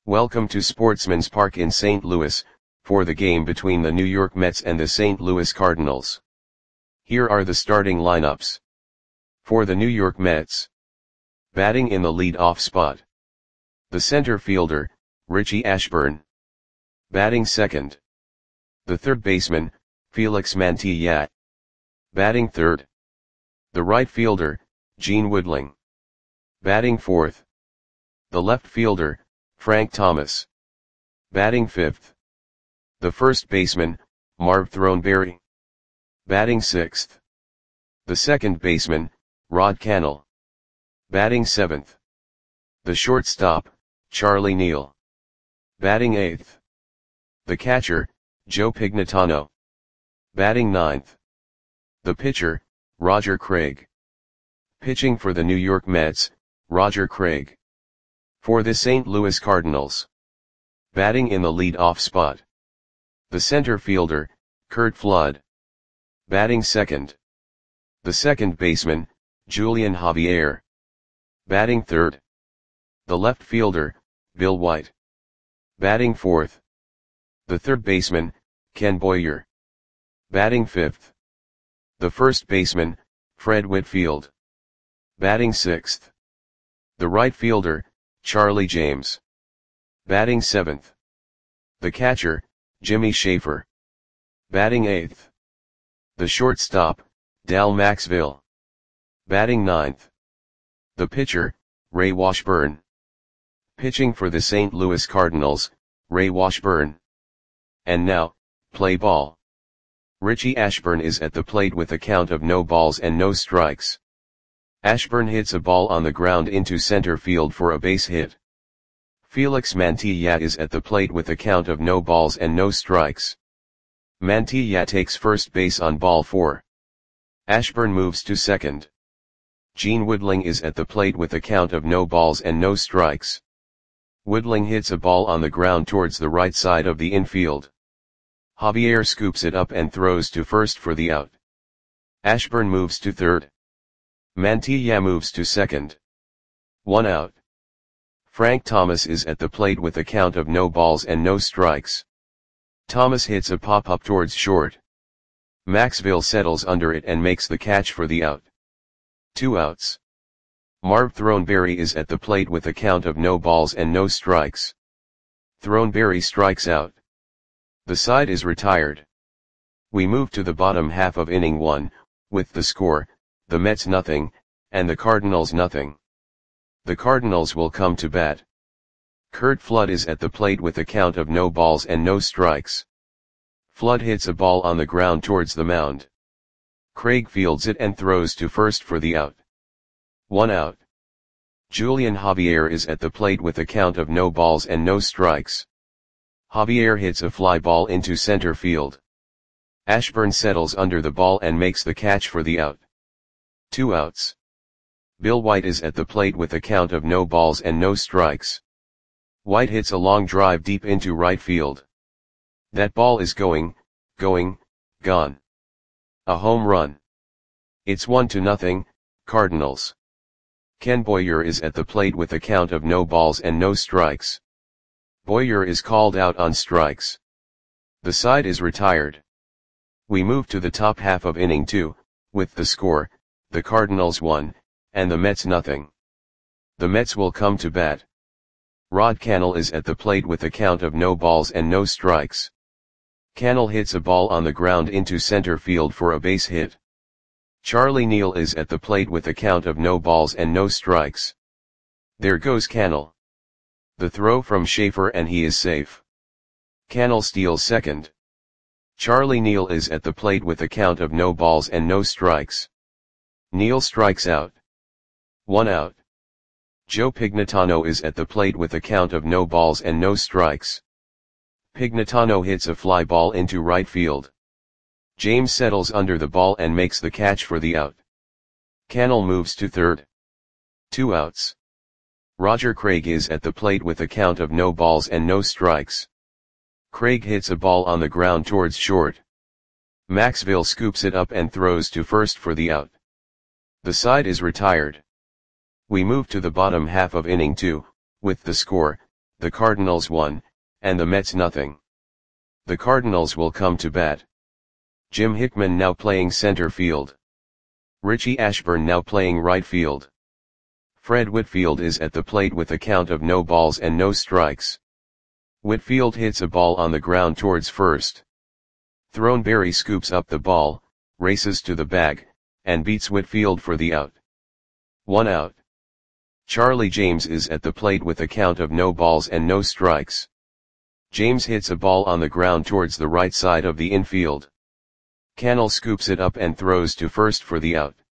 Welcome to Sportsman's Park in St. Louis, for the game between the New York Mets and the St. Louis Cardinals. Here are the starting lineups. For the New York Mets. Batting in the lead-off spot. The center fielder, Richie Ashburn. Batting second. The third baseman, Felix Mantilla. Batting third. The right fielder, Gene Woodling. Batting fourth. The left fielder, Frank Thomas. Batting fifth. The first baseman, Marv Throneberry. Batting sixth. The second baseman, Rod Cannell. Batting seventh. The shortstop, Charlie Neal. Batting eighth. The catcher, Joe Pignatano. Batting ninth. The pitcher, Roger Craig. Pitching for the New York Mets, Roger Craig. For the St. Louis Cardinals. Batting in the lead-off spot. The center fielder, Curt Flood. Batting second. The second baseman, Julian Javier. Batting third. The left fielder, Bill White. Batting fourth. The third baseman, Ken Boyer. Batting fifth. The first baseman, Fred Whitfield. Batting sixth. The right fielder, Charlie James. Batting seventh. The catcher, Jimmy Schaefer. Batting eighth. The shortstop, Dal Maxville. Batting ninth. The pitcher, Ray Washburn. Pitching for the St. Louis Cardinals, Ray Washburn. And now, play ball. Richie Ashburn is at the plate with a count of no balls and no strikes. Ashburn hits a ball on the ground into center field for a base hit. Felix Mantilla is at the plate with a count of no balls and no strikes. Mantilla takes first base on ball 4. Ashburn moves to second. Gene Woodling is at the plate with a count of no balls and no strikes. Woodling hits a ball on the ground towards the right side of the infield. Javier scoops it up and throws to first for the out. Ashburn moves to third. Mantilla moves to second. 1 out. Frank Thomas is at the plate with a count of no balls and no strikes. Thomas hits a pop-up towards short. Maxville settles under it and makes the catch for the out. 2 outs. Marv Throneberry is at the plate with a count of no balls and no strikes. Throneberry strikes out. The side is retired. We move to the bottom half of inning 1, with the score, the Mets nothing, and the Cardinals nothing. The Cardinals will come to bat. Curt Flood is at the plate with a count of no balls and no strikes. Flood hits a ball on the ground towards the mound. Craig fields it and throws to first for the out. 1 out. Julian Javier is at the plate with a count of no balls and no strikes. Javier hits a fly ball into center field. Ashburn settles under the ball and makes the catch for the out. 2 outs. Bill White is at the plate with a count of no balls and no strikes. White hits a long drive deep into right field. That ball is gone. A home run. It's 1-0, Cardinals. Ken Boyer is at the plate with a count of no balls and no strikes. Boyer is called out on strikes. The side is retired. We move to the top half of inning 2, with the score, the Cardinals 1, and the Mets nothing. The Mets will come to bat. Rod Cannell is at the plate with a count of no balls and no strikes. Cannell hits a ball on the ground into center field for a base hit. Charlie Neal is at the plate with a count of no balls and no strikes. There goes Cannell. The throw from Schaefer and he is safe. Cannell steals second. Charlie Neal is at the plate with a count of no balls and no strikes. Neal strikes out. 1 out. Joe Pignatano is at the plate with a count of no balls and no strikes. Pignatano hits a fly ball into right field. James settles under the ball and makes the catch for the out. Cannell moves to third. 2 outs. Roger Craig is at the plate with a count of no balls and no strikes. Craig hits a ball on the ground towards short. Maxville scoops it up and throws to first for the out. The side is retired. We move to the bottom half of inning 2, with the score, the Cardinals 1, and the Mets nothing. The Cardinals will come to bat. Jim Hickman now playing center field. Richie Ashburn now playing right field. Fred Whitfield is at the plate with a count of no balls and no strikes. Whitfield hits a ball on the ground towards first. Throneberry scoops up the ball, races to the bag, and beats Whitfield for the out. 1 out. Charlie James is at the plate with a count of no balls and no strikes. James hits a ball on the ground towards the right side of the infield. Cannell scoops it up and throws to first for the out.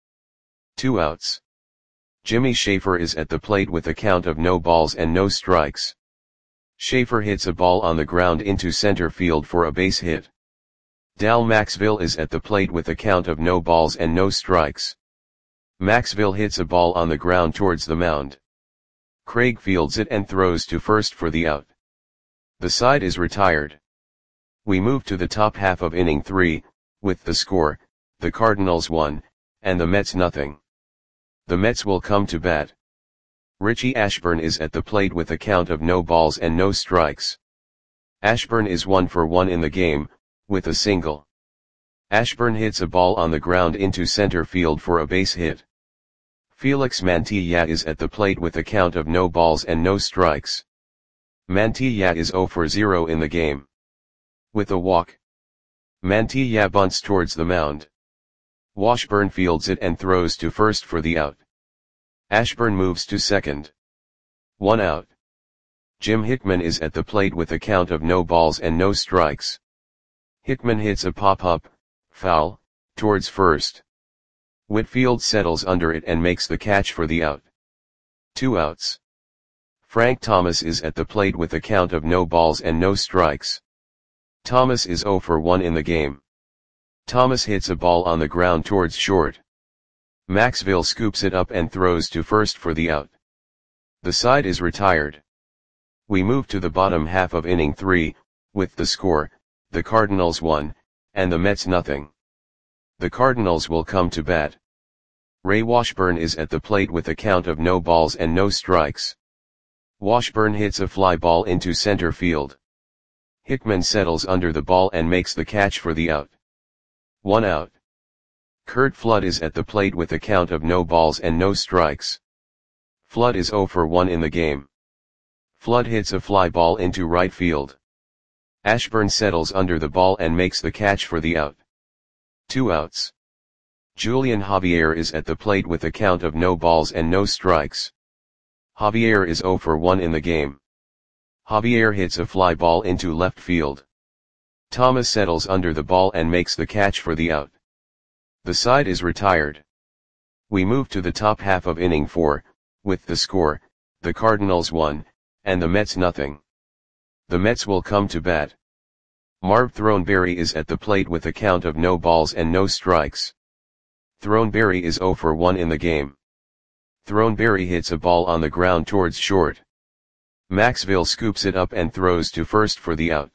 2 outs. Jimmy Schaefer is at the plate with a count of no balls and no strikes. Schaefer hits a ball on the ground into center field for a base hit. Dal Maxville is at the plate with a count of no balls and no strikes. Maxville hits a ball on the ground towards the mound. Craig fields it and throws to first for the out. The side is retired. We move to the top half of inning 3, with the score, the Cardinals 1, and the Mets nothing. The Mets will come to bat. Richie Ashburn is at the plate with a count of no balls and no strikes. Ashburn is 1 for 1 in the game, with a single. Ashburn hits a ball on the ground into center field for a base hit. Felix Mantilla is at the plate with a count of no balls and no strikes. Mantilla is 0 for 0 in the game. With a walk. Mantilla bunts towards the mound. Washburn fields it and throws to first for the out. Ashburn moves to second. 1 out. Jim Hickman is at the plate with a count of no balls and no strikes. Hickman hits a pop-up, foul, towards first. Whitfield settles under it and makes the catch for the out. 2 outs. Frank Thomas is at the plate with a count of no balls and no strikes. Thomas is 0 for 1 in the game. Thomas hits a ball on the ground towards short. Maxville scoops it up and throws to first for the out. The side is retired. We move to the bottom half of inning 3, with the score, the Cardinals 1, and the Mets nothing. The Cardinals will come to bat. Ray Washburn is at the plate with a count of no balls and no strikes. Washburn hits a fly ball into center field. Hickman settles under the ball and makes the catch for the out. 1 out. Curt Flood is at the plate with a count of no balls and no strikes. Flood is 0 for 1 in the game. Flood hits a fly ball into right field. Ashburn settles under the ball and makes the catch for the out. 2 outs. Julian Javier is at the plate with a count of no balls and no strikes. Javier is 0 for 1 in the game. Javier hits a fly ball into left field. Thomas settles under the ball and makes the catch for the out. The side is retired. We move to the top half of inning 4, with the score, the Cardinals 1, and the Mets nothing. The Mets will come to bat. Marv Throneberry is at the plate with a count of no balls and no strikes. Throneberry is 0 for 1 in the game. Throneberry hits a ball on the ground towards short. Maxville scoops it up and throws to first for the out.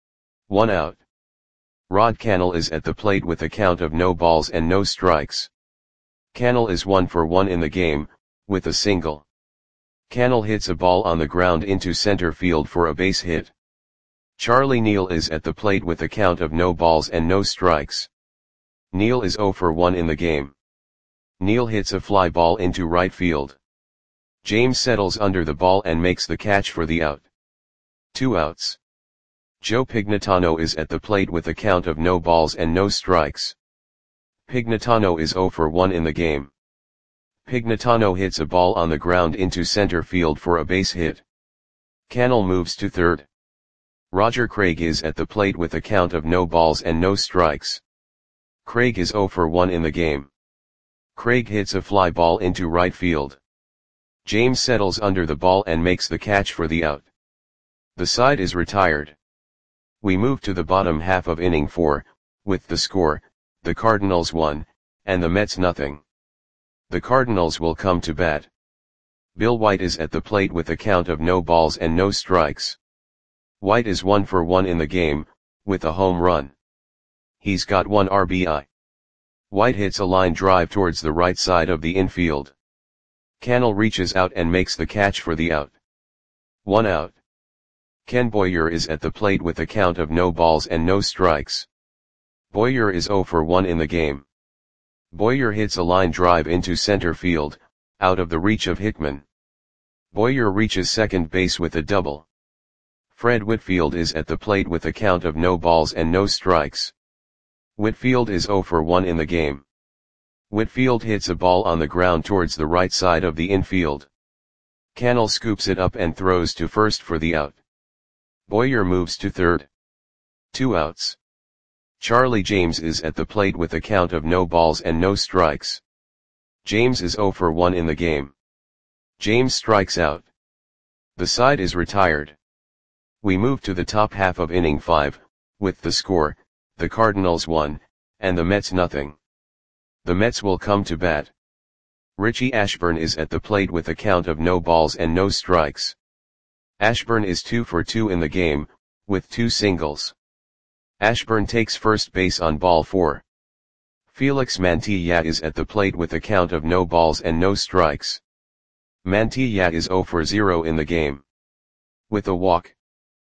1 out. Rod Cannell is at the plate with a count of no balls and no strikes. Cannell is 1 for 1 in the game, with a single. Cannell hits a ball on the ground into center field for a base hit. Charlie Neal is at the plate with a count of no balls and no strikes. Neal is 0 for 1 in the game. Neal hits a fly ball into right field. James settles under the ball and makes the catch for the out. 2 outs. Joe Pignatano is at the plate with a count of no balls and no strikes. Pignatano is 0 for 1 in the game. Pignatano hits a ball on the ground into center field for a base hit. Cannell moves to third. Roger Craig is at the plate with a count of no balls and no strikes. Craig is 0 for 1 in the game. Craig hits a fly ball into right field. James settles under the ball and makes the catch for the out. The side is retired. We move to the bottom half of inning 4, with the score, the Cardinals 1, and the Mets nothing. The Cardinals will come to bat. Bill White is at the plate with a count of no balls and no strikes. White is 1 for 1 in the game, with a home run. He's got 1 RBI. White hits a line drive towards the right side of the infield. Cannell reaches out and makes the catch for the out. 1 out. Ken Boyer is at the plate with a count of no balls and no strikes. Boyer is 0 for 1 in the game. Boyer hits a line drive into center field, out of the reach of Hickman. Boyer reaches second base with a double. Fred Whitfield is at the plate with a count of no balls and no strikes. Whitfield is 0 for 1 in the game. Whitfield hits a ball on the ground towards the right side of the infield. Cannell scoops it up and throws to first for the out. Boyer moves to third. 2 outs. Charlie James is at the plate with a count of no balls and no strikes. James is 0 for 1 in the game. James strikes out. The side is retired. We move to the top half of inning 5, with the score, the Cardinals 1, and the Mets nothing. The Mets will come to bat. Richie Ashburn is at the plate with a count of no balls and no strikes. Ashburn is 2 for 2 in the game, with 2 singles. Ashburn takes first base on ball 4. Felix Mantilla is at the plate with a count of no balls and no strikes. Mantilla is 0 for 0 in the game. With a walk.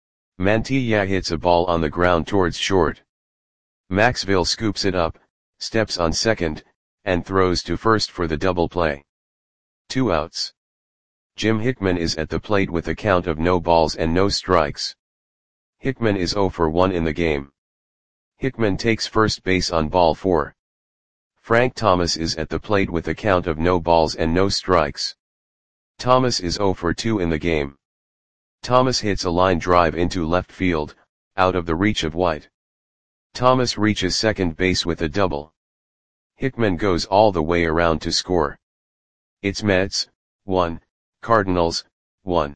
Mantilla hits a ball on the ground towards short. Maxville scoops it up, steps on second, and throws to first for the double play. 2 outs. Jim Hickman is at the plate with a count of no balls and no strikes. Hickman is 0 for 1 in the game. Hickman takes first base on ball 4. Frank Thomas is at the plate with a count of no balls and no strikes. Thomas is 0 for 2 in the game. Thomas hits a line drive into left field, out of the reach of White. Thomas reaches second base with a double. Hickman goes all the way around to score. It's Mets, 1, Cardinals, 1.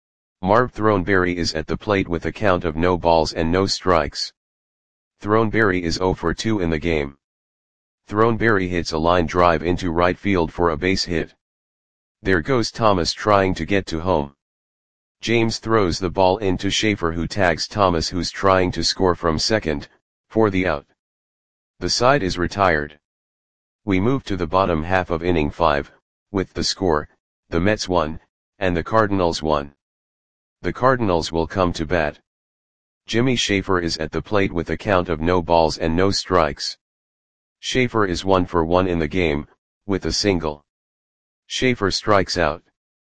Marv Throneberry is at the plate with a count of no balls and no strikes. Throneberry is 0 for 2 in the game. Throneberry hits a line drive into right field for a base hit. There goes Thomas trying to get to home. James throws the ball into Schaefer, who tags Thomas, who's trying to score from second, for the out. The side is retired. We move to the bottom half of inning 5, with the score, the Mets 1, and the Cardinals 1. The Cardinals will come to bat. Jimmy Schaefer is at the plate with a count of no balls and no strikes. Schaefer is 1 for 1 in the game, with a single. Schaefer strikes out.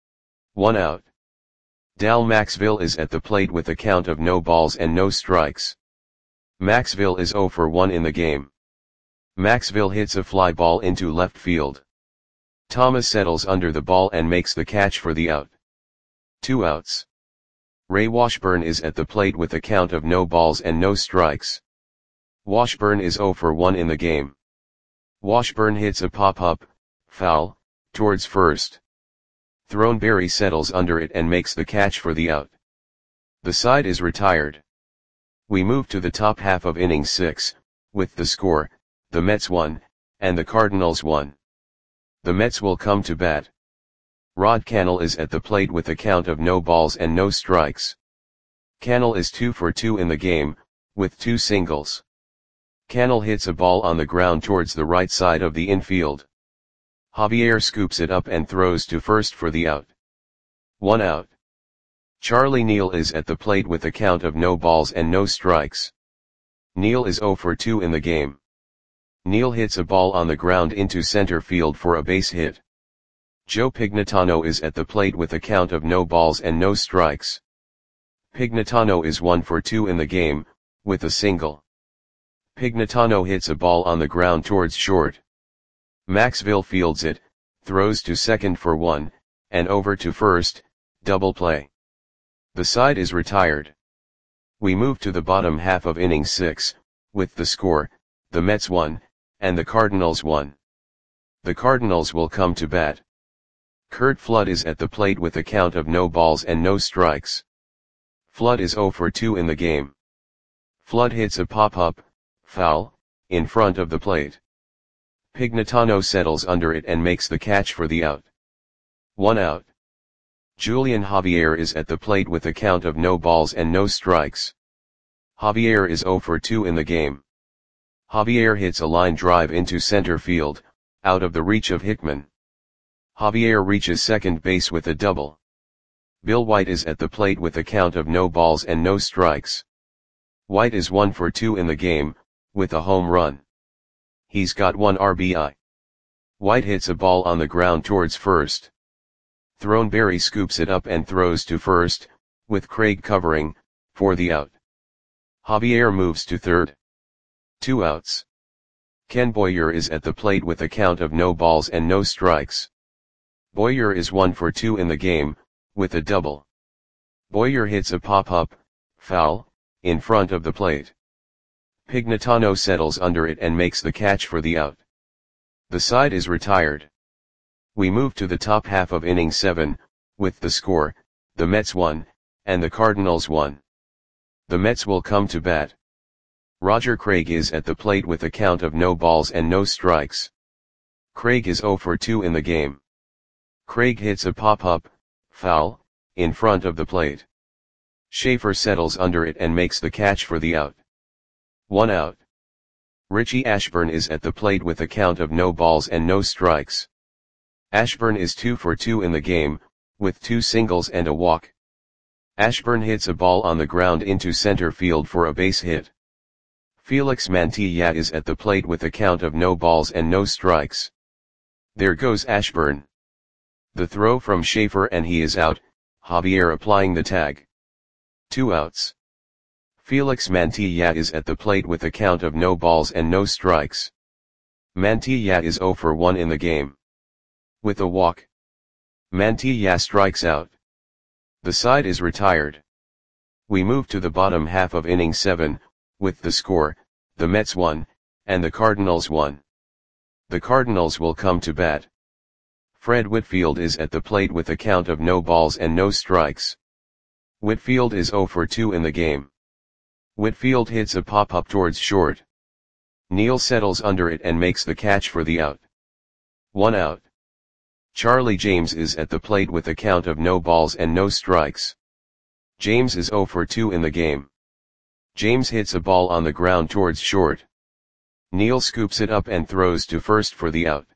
1 out. Dal Maxville is at the plate with a count of no balls and no strikes. Maxville is 0 for 1 in the game. Maxville hits a fly ball into left field. Thomas settles under the ball and makes the catch for the out. 2 outs. Ray Washburn is at the plate with a count of no balls and no strikes. Washburn is 0 for 1 in the game. Washburn hits a pop-up, foul, towards first. Throneberry settles under it and makes the catch for the out. The side is retired. We move to the top half of inning 6, with the score, the Mets 1, and the Cardinals 1. The Mets will come to bat. Rod Cannell is at the plate with a count of no balls and no strikes. Cannell is 2 for 2 in the game, with 2 singles. Cannell hits a ball on the ground towards the right side of the infield. Javier scoops it up and throws to first for the out. 1 out. Charlie Neal is at the plate with a count of no balls and no strikes. Neal is 0 for 2 in the game. Neal hits a ball on the ground into center field for a base hit. Joe Pignatano is at the plate with a count of no balls and no strikes. Pignatano is 1 for 2 in the game, with a single. Pignatano hits a ball on the ground towards short. Maxville fields it, throws to second for 1, and over to first, double play. The side is retired. We move to the bottom half of inning 6, with the score, the Mets 1, and the Cardinals 1. The Cardinals will come to bat. Curt Flood is at the plate with a count of no balls and no strikes. Flood is 0 for 2 in the game. Flood hits a pop-up, foul, in front of the plate. Pignatano settles under it and makes the catch for the out. 1 out. Julian Javier is at the plate with a count of no balls and no strikes. Javier is 0 for 2 in the game. Javier hits a line drive into center field, out of the reach of Hickman. Javier reaches second base with a double. Bill White is at the plate with a count of no balls and no strikes. White is 1 for 2 in the game, with a home run. He's got 1 RBI. White hits a ball on the ground towards first. Throneberry scoops it up and throws to first, with Craig covering, for the out. Javier moves to third. 2 outs. Ken Boyer is at the plate with a count of no balls and no strikes. Boyer is 1 for 2 in the game, with a double. Boyer hits a pop-up, foul, in front of the plate. Pignatano settles under it and makes the catch for the out. The side is retired. We move to the top half of inning 7, with the score, the Mets 1, and the Cardinals 1. The Mets will come to bat. Roger Craig is at the plate with a count of no balls and no strikes. Craig is 0 for 2 in the game. Craig hits a pop-up, foul, in front of the plate. Schaefer settles under it and makes the catch for the out. 1 out. Richie Ashburn is at the plate with a count of no balls and no strikes. Ashburn is 2 for 2 in the game, with 2 singles and a walk. Ashburn hits a ball on the ground into center field for a base hit. Felix Mantilla is at the plate with a count of no balls and no strikes. There goes Ashburn. The throw from Schaefer and he is out, Javier applying the tag. 2 outs. Felix Mantilla is at the plate with a count of no balls and no strikes. Mantilla is 0 for 1 in the game. With a walk. Mantilla strikes out. The side is retired. We move to the bottom half of inning 7, with the score, the Mets 1, and the Cardinals 1. The Cardinals will come to bat. Fred Whitfield is at the plate with a count of no balls and no strikes. Whitfield is 0 for 2 in the game. Whitfield hits a pop-up towards short. Neal settles under it and makes the catch for the out. 1 out. Charlie James is at the plate with a count of no balls and no strikes. James is 0 for 2 in the game. James hits a ball on the ground towards short. Neal scoops it up and throws to first for the out.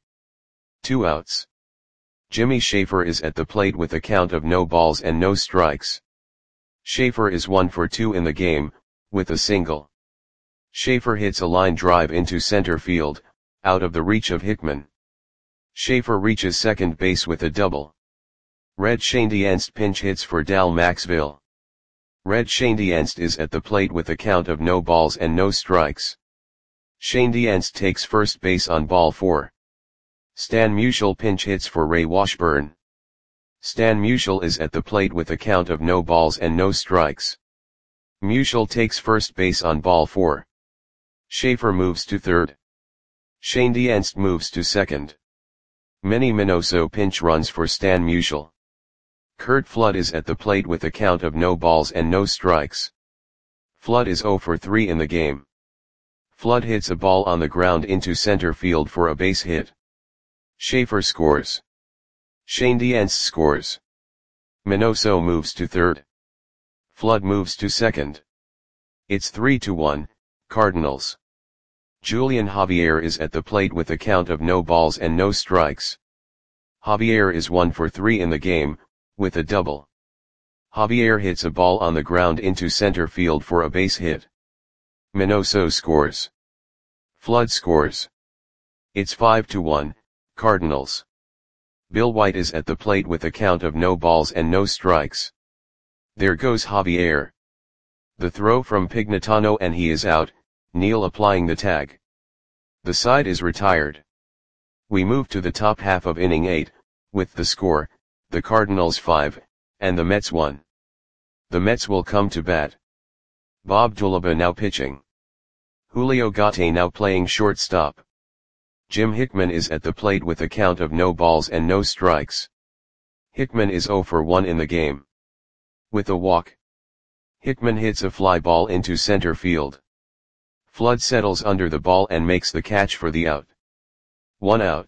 2 outs. Jimmy Schaefer is at the plate with a count of no balls and no strikes. Schaefer is 1 for 2 in the game, with a single. Schaefer hits a line drive into center field, out of the reach of Hickman. Schaefer reaches second base with a double. Red Schoendienst pinch hits for Dal Maxville. Red Schoendienst is at the plate with a count of no balls and no strikes. Schoendienst takes first base on ball 4. Stan Musial pinch hits for Ray Washburn. Stan Musial is at the plate with a count of no balls and no strikes. Musial takes first base on ball 4. Schaefer moves to third. Schoendienst moves to second. Manny Minoso pinch runs for Stan Musial. Curt Flood is at the plate with a count of no balls and no strikes. Flood is 0 for 3 in the game. Flood hits a ball on the ground into center field for a base hit. Schaefer scores. Schoendienst scores. Minoso moves to third. Flood moves to second. It's 3-1, Cardinals. Julian Javier is at the plate with a count of no balls and no strikes. Javier is 1 for 3 in the game, with a double. Javier hits a ball on the ground into center field for a base hit. Minoso scores. Flood scores. It's 5-1, Cardinals. Bill White is at the plate with a count of no balls and no strikes. There goes Javier. The throw from Pignatano and he is out, Neal applying the tag. The side is retired. We move to the top half of inning 8, with the score, the Cardinals 5, and the Mets 1. The Mets will come to bat. Bob Dulaba now pitching. Julio Gate now playing shortstop. Jim Hickman is at the plate with a count of no balls and no strikes. Hickman is 0 for 1 in the game. With a walk. Hickman hits a fly ball into center field. Flood settles under the ball and makes the catch for the out. 1 out.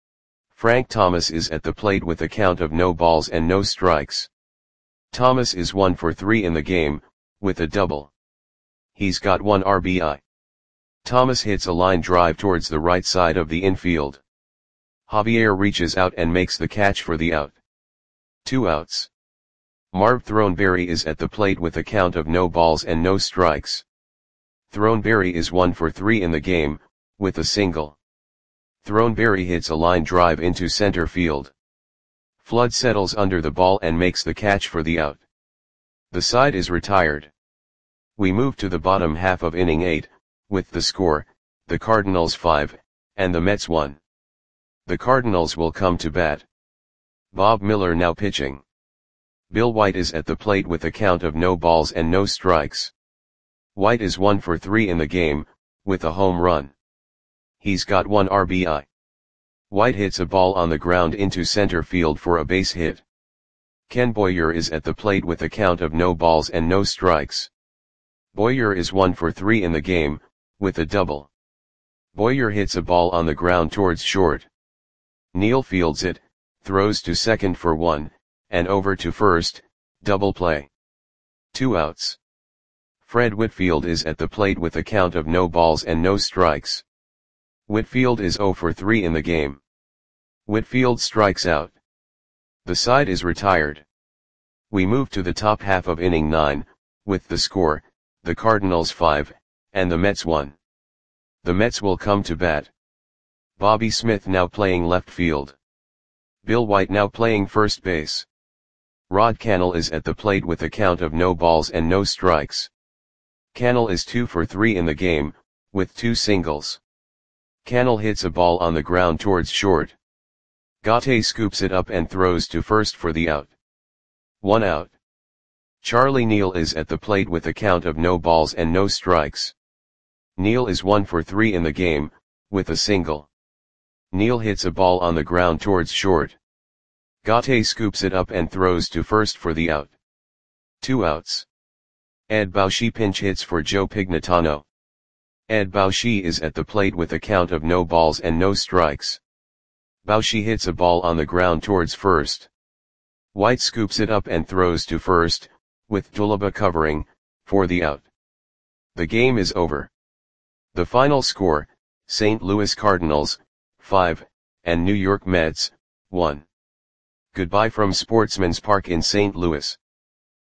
Frank Thomas is at the plate with a count of no balls and no strikes. Thomas is 1 for 3 in the game, with a double. He's got 1 RBI. Thomas hits a line drive towards the right side of the infield. Javier reaches out and makes the catch for the out. 2 outs. Marv Throneberry is at the plate with a count of no balls and no strikes. Throneberry is 1 for 3 in the game, with a single. Throneberry hits a line drive into center field. Flood settles under the ball and makes the catch for the out. The side is retired. We move to the bottom half of inning 8, with the score, the Cardinals 5, and the Mets 1. The Cardinals will come to bat. Bob Miller now pitching. Bill White is at the plate with a count of no balls and no strikes. White is 1 for 3 in the game, with a home run. He's got 1 RBI. White hits a ball on the ground into center field for a base hit. Ken Boyer is at the plate with a count of no balls and no strikes. Boyer is 1 for 3 in the game, with a double. Boyer hits a ball on the ground towards short. Neal fields it, throws to second for 1, and over to first, double play. 2 outs. Fred Whitfield is at the plate with a count of no balls and no strikes. Whitfield is 0 for 3 in the game. Whitfield strikes out. The side is retired. We move to the top half of inning 9, with the score, the Cardinals 5, and the Mets 1. The Mets will come to bat. Bobby Smith now playing left field. Bill White now playing first base. Rod Cannell is at the plate with a count of no balls and no strikes. Cannell is 2 for 3 in the game, with 2 singles. Cannell hits a ball on the ground towards short. Gaute scoops it up and throws to first for the out. 1 out. Charlie Neal is at the plate with a count of no balls and no strikes. Neal is 1 for 3 in the game, with a single. Neal hits a ball on the ground towards short. Gaute scoops it up and throws to first for the out. 2 outs. Ed Bauschy pinch hits for Joe Pignatano. Ed Bauschy is at the plate with a count of no balls and no strikes. Bauschy hits a ball on the ground towards first. White scoops it up and throws to first, with Dulaba covering, for the out. The game is over. The final score, St. Louis Cardinals, 5, and New York Mets, 1. Goodbye from Sportsman's Park in St. Louis.